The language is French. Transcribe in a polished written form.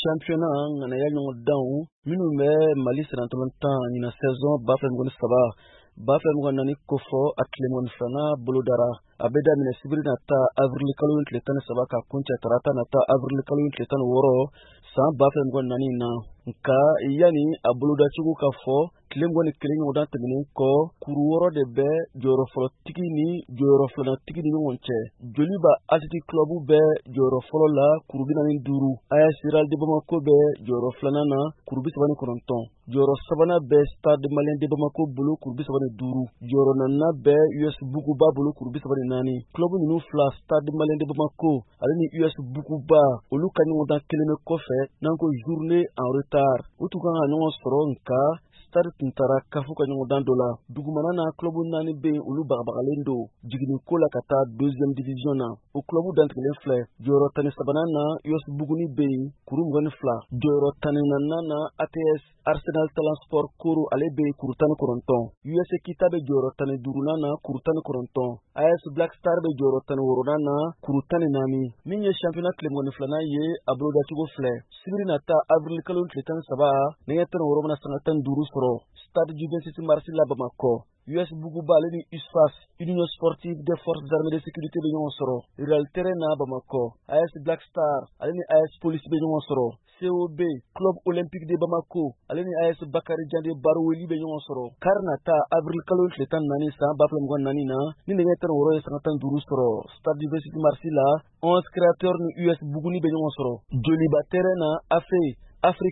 championnat ngana ya ɲɔgɔn dan minnu bɛ Mali sɛnɛtɔlɔntan ɲina saison 2023 2024 kofɔ a tile 12 bolo dara a bɛ daminɛ sibiri nata avril kalo tile 13 ka kuncɛ tarata nata avril kalo tile 16 san 2024 na nka yani a bolodacogo ka fɔ tile 21 ɲɔgɔn tɛmɛnen kɔ kuru wɔɔrɔ de bɛ jɔyɔrɔ fɔlɔtigi ni jɔyɔrɔ filanatigi ni ɲɔgɔn cɛ. Joliba Athletic Club bɛ jɔyɔrɔ fɔlɔ la kuru 45, AS Real de Bamako bɛ jɔyɔrɔ filanan na kuru 39, jɔyɔrɔ sabanan bɛ Stade Malien de Bamako bolo kuru 35, jɔyɔrɔ naaninan bɛ US Bukuba bolo kuru 34. Club ninnu fila Stade Malien de Bamako ale ni US Bukuba olu ka ɲɔgɔndan kelen bɛ kɔfɛ n'an ko journée en retard. U tun kan ka ɲɔgɔn sɔrɔ nka Stade tun taara kafu ka ɲɔgɔndan dɔ la. Dugumana na club 4 bɛ olu bagabagalen don jiginiko la ka taa 2e division na. O club dantigɛlen filɛ jɔyɔrɔ 13nan na US Buguni bɛ yen kuru 22, jɔyɔrɔ 14nan na ATS Arsenal Talent Sport Koro ale bɛ kuru 19, US Kita bɛ jɔyɔrɔ 15nan na kuru 19, AS Black Star bɛ jɔyɔrɔ 16nan na kuru 14. Min ye championnat tile 22nan ye a bolodacogo filɛ sibiri nata avril kalo tile 13 nɛgɛ 16 mana sanga 15 sɔrɔ Stade Juventus Marseille la Bamako. US Bukuba ale ni USFAS Union Sportive des Forces Armées de Sécurité bɛ ɲɔgɔn sɔrɔ Real Terrain na Bamako. AS Black Star ale ni AS Police bɛ ɲɔgɔn sɔrɔ. COB Club Olympique de Bamako ale ni AS Bakari Jande Barweli bɛ ɲɔgɔn sɔrɔ kari nata avril kalo tile 14 san 2024 na ni nɛgɛ 16 ye sanga 15 sɔrɔ Stade Juventus Marseille la 11 créateurs ni US Buguni bɛ ɲɔgɔn sɔrɔ. Joliba Terrain na Afrique